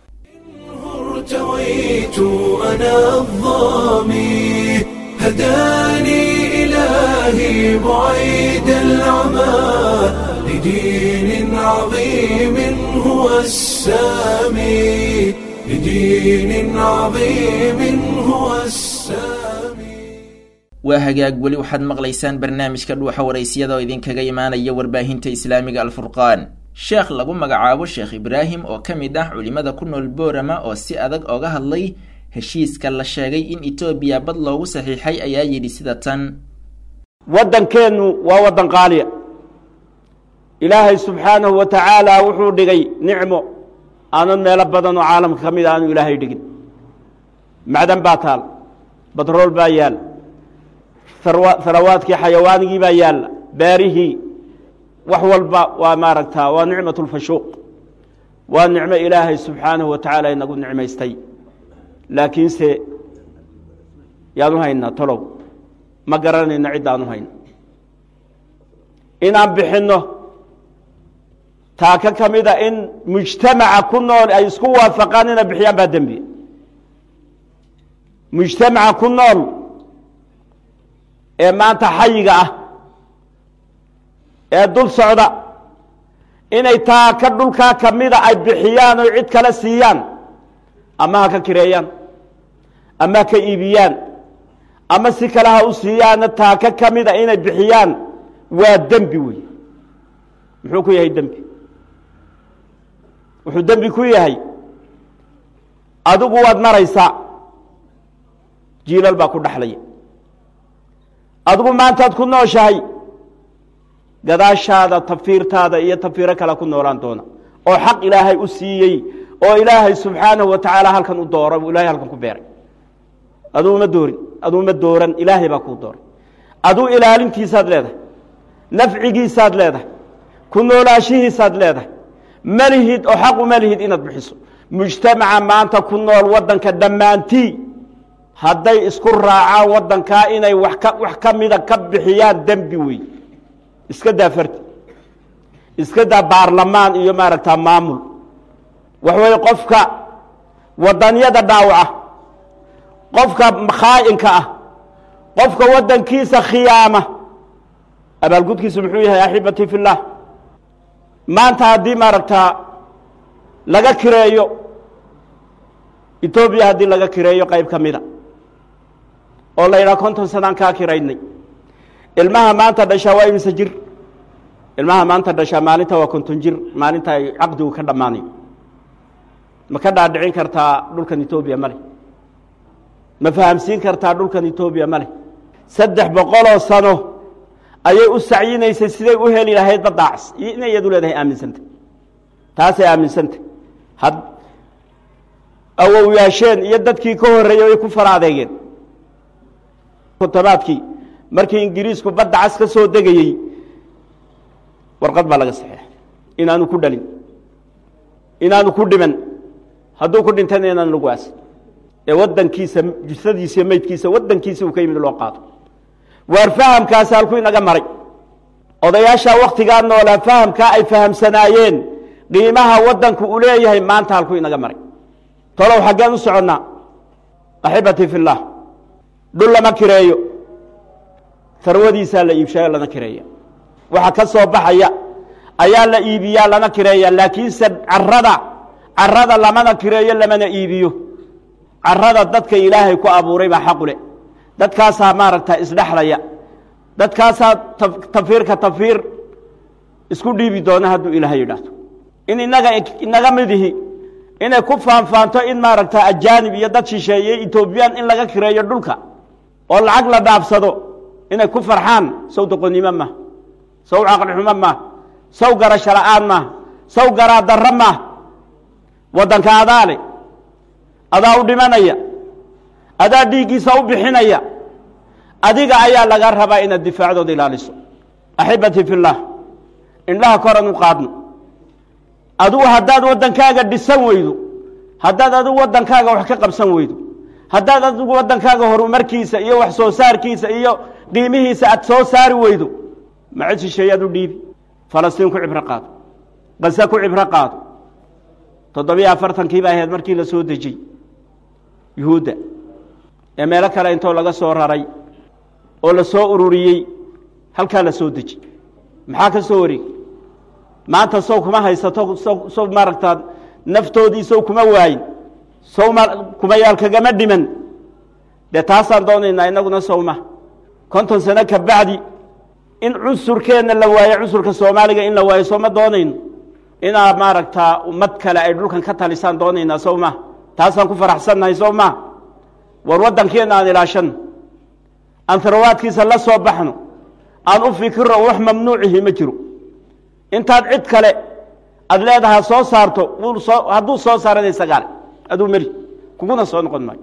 [SPEAKER 1] ارتويت أنا الظامي هداني إلهي بعيد العمى لدين عظيم هو السامي لدين عظيم هو السامي
[SPEAKER 2] waa hagaag weli waxaad maqlaysaan barnaamijka dhuuxa wareysiyada oo idinkaga imaanaya warbaahinta islaamiga Al-Furqaan sheekh lagu magacaabo Sheekh Ibraahim oo kamid ah culimada ku nool Boorama oo si adag uga hadlay heshiiska la sheegay in Itoobiya bad loogu saxiixay ayaa yidhi sida tan:
[SPEAKER 13] waddankeenu waa waddan qaaliya. ilaahay subxaanahu wa tacaala wuxuu dhigay nicmo aanan meelo badan oo caalamka ka mid aanu ilaahay dhigin. macdan baa taal, batrool baa yaal, ثرواتك حيواني بيال باره وحول با وماركتا ونعمة الفشوق ونعمة إلهي سبحانه وتعالى إن نقول نعمة استي لكن سي يا نهينا طلب ما قررنا نعد نهينا إن عم بحنه تاكا كميدا إن مجتمع كنا يسكوا فقاننا بحيان بدنبي مجتمع كنا ee maanta xayiga ah ee dul socda inay taa ka dhulka kamida ay bixiyaan oo cid kala siiyaan ama ha ka kireeyaan ama ka iibiyaan ama si kala ha u siiyaan taa ka kamida inay bixiyaan waa dambi weey. muxuu ku yahay dambi? wuxuu dambi ku yahay adigu waad maraysaa, jiilal baa ku dhaxlaya. adigu maantaad ku nooshahay gadaashaada tafiirtaada iyo tafiiro kale ku noolaan doona oo xaq ilaahay u siiyey oo ilaahay subxaanahu wa tacaala halkan u dooray oo ilaahay halkan ku beeray. adigu ma doorin adigu ma dooran ilaahay baa kuu dooray. adigu ilaalintiisaad leedahay, nafcigiisaad leedahay, ku noolaashihiisaad leedahay, malihid oo xaq u malihid inaad bixiso. mujtamaca maanta ku nool waddanka dhammaantii hadday isku raacaan waddankaa inay wax ka wax ka mida ka bixiyaan dembi wey. iska daa farti, iska daa baarlamaan iyo maaragtaa maamul. wax weeye qofka waddanyada dhaawaca, qofka khaa'inka ah, qofka waddankiisa khiyaama, abaalgudkiisu muxuu yahay axibatii fillaah? maanta haddii maaragtaa laga kireeyo Itoobiya, haddii laga kireeyo qayb ka mida oo la yidhaha konton sanaan kaa kiraynay, ilmaha maanta dhashaa waa imise jir? ilmaha maanta dhashaa maalinta waa konton jir, maalinta ay caqdigu ka dhammaanayo. ma ka dhaadhicin kartaa dhulkan Itoobiya male? ma fahamsiin kartaa dhulkan Itoobiya male? saddex boqoloo sano ayay u sacyinaysay siday u heli lahayd baddaacas inay iyadu leedahay aaminsanta. taasay aaminsanta. had awowyaasheen iyo dadkii ka horreeyey way ku faraadeegeen. kutabaadkii markii ingiriisku badda cas ka soo degayey warqad baa laga saxeexay inaanu ku dhalin, inaanu ku dhiman, hadduu ku dhintana inaan lagu aasin, ee waddankiisa jisadiisa iyo maydkiisa waddankiisa uu ka yimid loo qaado. waar fahamkaasi halku inaga maray. odayaashaa waktigaa noolaa fahamkaa ay fahamsanaayeen qiimaha waddanku uu leeyahay maanta halku inaga maray. tolow xaggeen u soconnaa? axibatii fillaah, dhul lama kireeyo, sarwadiisaa la iibshayo lana kireeya. waxa ka soo baxaya ayaa la iibiyaa lana kireeya. laakiinse carrada carrada lamana kireeyo lamana iibiyo. carrada dadka ilaahay ku abuuray baa xaq u leh. dadkaasaa maaragtaa isdhexlaya, dadkaasaa tafiirka tafiir isku dhiibi doona hadduu ilaahay yidhaahdo. in inaga inaga midihi inay ku faanfaanto in maaragtaa ajaanib iyo dad shisheeyey Itoobiyaan in laga kireeyo dhulka oo lacag la dhaafsado inay ku farxaan, sow doqonnimo ma, sow caqli xumo ma, sow garasho la'aan ma, sow garaadarro ma. waddanka adaa le, adaa u dhimanaya, adaa dhiiggiisa u bixinaya, adiga ayaa laga rabaa inaad difaacdooda ilaaliso. axibatii fillaah, indhaha koran u qaadno. adigu haddaad waddankaaga dhisan weydo, haddaad adigu waddankaaga wax ka qabsan weydo, haddaad adigu waddankaaga horumarkiisa iyo wax soo saarkiisa iyo qiimihiisa aad soo saari weydo, ma cid shisheeyaad u dhiibi? falastiin ku cibro qaado, gaza ku cibro qaado. toddobiyo afartankii baa ahayd markii la soo dejiyey yuhuudda ee meelo kale intoo laga soo raray oo la soo ururiyey halkaa la soo dejiyey. maxaa ka soo wareegay? maanta sow kuma haysato, sow sow maaragtaa naftoodii sow kuma waayin, sow ma kuma yaal kagama dhiman. dee taasaan doonaynaa innaguna sowma konton sano ka bacdi in cunsurkeenna la waayo, cunsurka soomaaliga in la waayo sooma doonayno. inaa maaragtaa ummad kale ay dhulkan ka talisaan doonaynaa sowma. taasaan ku faraxsannahay sowma. war waddankeena aan ilaashanno aan tharawaadkiisa la soo baxno aan u fikirno wax mamnuucihi ma jiro intaad cid kale aad leedahay soo saarto hadduu soo saaranay sagaal aduu mari kuguna soo noqon maayo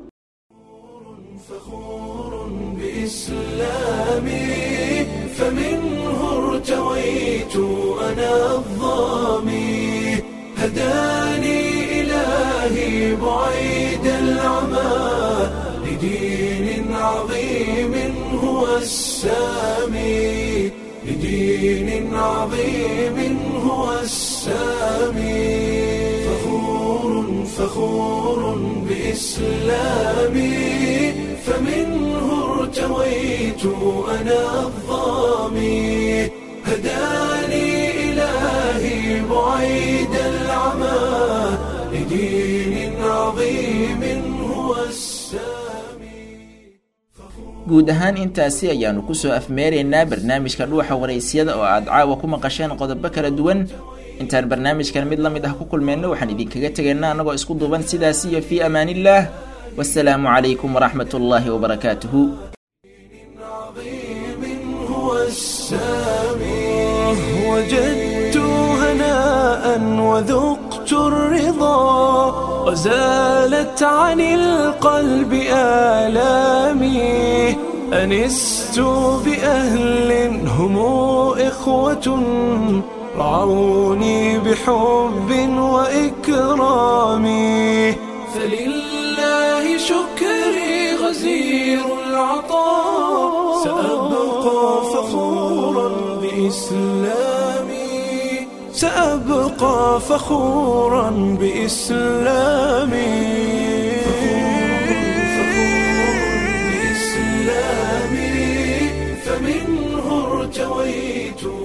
[SPEAKER 1] فمنه ارتويت أنا الظامي هداني إلهي بعيد العمى لدين عظيم هو السامي لدين عظيم هو السامي فخور فخور بإسلامي فمنه ارتويت أنا الظامي هداني إلهي بعيد العمى لدين عظيم هو السامي.
[SPEAKER 2] guud ahaan intaasi ayaanu ku soo afmeeraynaa barnaamijka dhuuxa waraysyada oo aad caawa ku maqasheen qodobo kala duwan intaan barnaamijkan mid la mid ah ku kulmeenno waxaan idinkaga tegaynaa annagoo isku duuban sidaas iyo fii amaanillaah والسلام عليكم ورحمة الله وبركاته.
[SPEAKER 1] وجدت هناء وذقت الرضا وزالت عن القلب آلامي أنست بأهل هم إخوة رعوني بحب وإكرام فلله شكري غزير العطاء سأبقى فخورا بإسلامي سأبقى فخورا بإسلامي فمنه ارتويت